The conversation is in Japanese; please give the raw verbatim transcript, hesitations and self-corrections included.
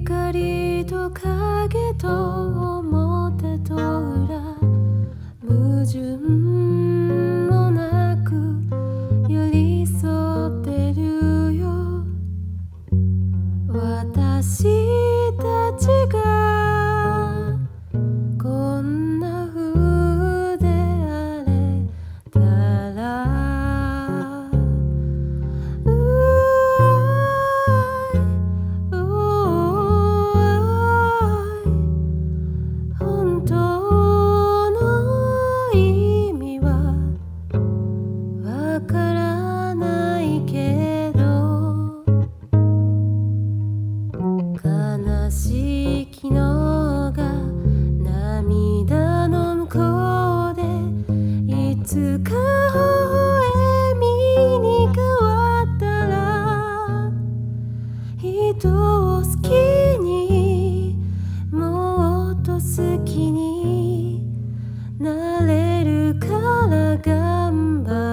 光と影と表と裏、矛盾もなく寄り添ってるよ。私たちがこんな風であれたら、うー本当の意味はわからないけど、悲しい昨日が涙の向こうで、いつか微笑みに変わったら、人を好きにもっと好きになれるから頑張る。